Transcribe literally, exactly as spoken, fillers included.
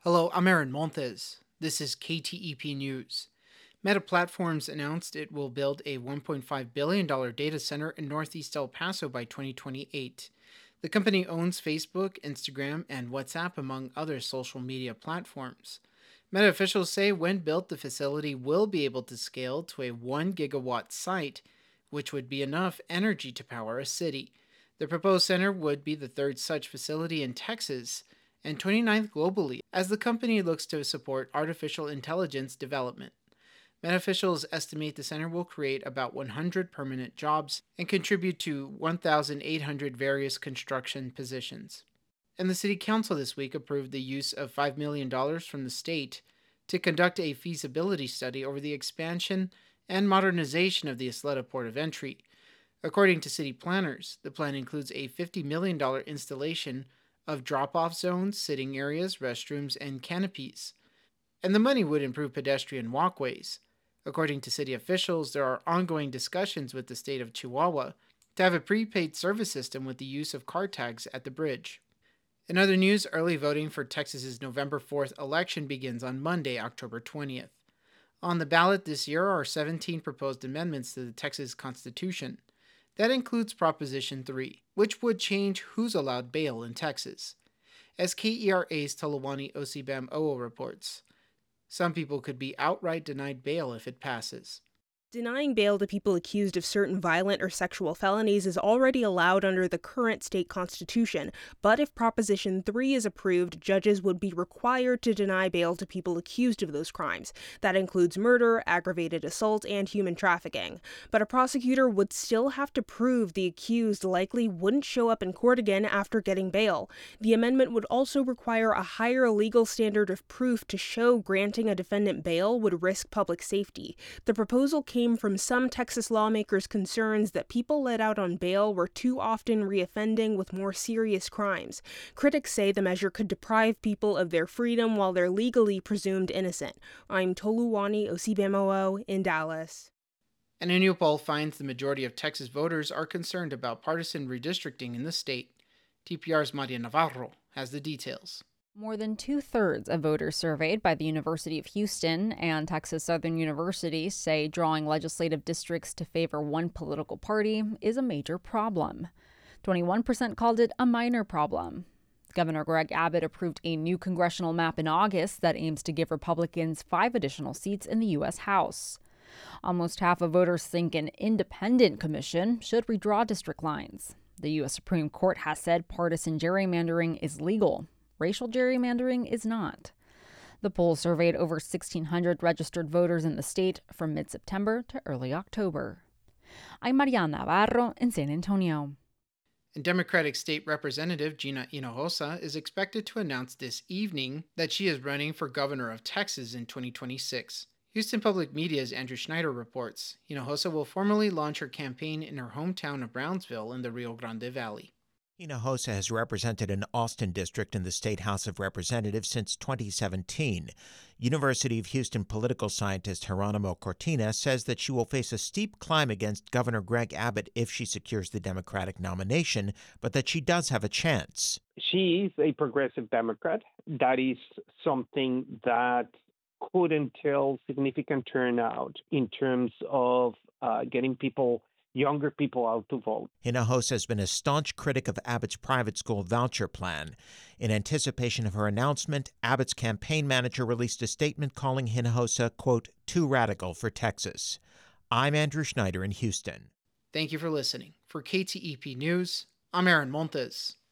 Hello, I'm Aaron Montes. This is K T E P News. Meta Platforms announced it will build a one point five billion dollars data center in Northeast El Paso by twenty twenty-eight. The company owns Facebook, Instagram, and WhatsApp, among other social media platforms. Meta officials say when built, the facility will be able to scale to a one gigawatt site, which would be enough energy to power a city. The proposed center would be the third such facility in Texas and twenty-ninth globally, as the company looks to support artificial intelligence development. Meta officials estimate the center will create about one hundred permanent jobs and contribute to one thousand eight hundred various construction positions. And the City Council this week approved the use of five million dollars from the state to conduct a feasibility study over the expansion and modernization of the Isleta Port of Entry. According to city planners, the plan includes a fifty million dollars installation of drop-off zones, sitting areas, restrooms, and canopies. And the money would improve pedestrian walkways. According to city officials, there are ongoing discussions with the state of Chihuahua to have a prepaid service system with the use of car tags at the bridge. In other news, early voting for Texas's November fourth election begins on Monday, October twentieth. On the ballot this year are seventeen proposed amendments to the Texas Constitution. That includes Proposition three, which would change who's allowed bail in Texas. As K E R A's Talawani Osibam-Oo reports, some people could be outright denied bail if it passes. Denying bail to people accused of certain violent or sexual felonies is already allowed under the current state constitution, but if Proposition three is approved, judges would be required to deny bail to people accused of those crimes. That includes murder, aggravated assault, and human trafficking. But a prosecutor would still have to prove the accused likely wouldn't show up in court again after getting bail. The amendment would also require a higher legal standard of proof to show granting a defendant bail would risk public safety. The proposal came from some Texas lawmakers' concerns that people let out on bail were too often reoffending with more serious crimes. Critics say the measure could deprive people of their freedom while they're legally presumed innocent. I'm Toluwani Osibam-Oo in Dallas. And a new poll finds the majority of Texas voters are concerned about partisan redistricting in the state. T P R's Maria Navarro has the details. More than two-thirds of voters surveyed by the University of Houston and Texas Southern University say drawing legislative districts to favor one political party is a major problem. twenty-one percent called it a minor problem. Governor Greg Abbott approved a new congressional map in August that aims to give Republicans five additional seats in the U S House. Almost half of voters think an independent commission should redraw district lines. The U S Supreme Court has said partisan gerrymandering is legal. Racial gerrymandering is not. The poll surveyed over sixteen hundred registered voters in the state from mid-September to early October. I'm Maria Navarro in San Antonio. And Democratic State Representative Gina Hinojosa is expected to announce this evening that she is running for governor of Texas in twenty twenty-six. Houston Public Media's Andrew Schneider reports Hinojosa will formally launch her campaign in her hometown of Brownsville in the Rio Grande Valley. Hinojosa has represented an Austin district in the State House of Representatives since twenty seventeen. University of Houston political scientist Geronimo Cortina says that she will face a steep climb against Governor Greg Abbott if she secures the Democratic nomination, but that she does have a chance. She is a progressive Democrat. That is something that could entail significant turnout in terms of uh, getting people younger people out to vote. Hinojosa has been a staunch critic of Abbott's private school voucher plan. In anticipation of her announcement, Abbott's campaign manager released a statement calling Hinojosa, quote, too radical for Texas. I'm Andrew Schneider in Houston. Thank you for listening. For K T E P News, I'm Aaron Montes.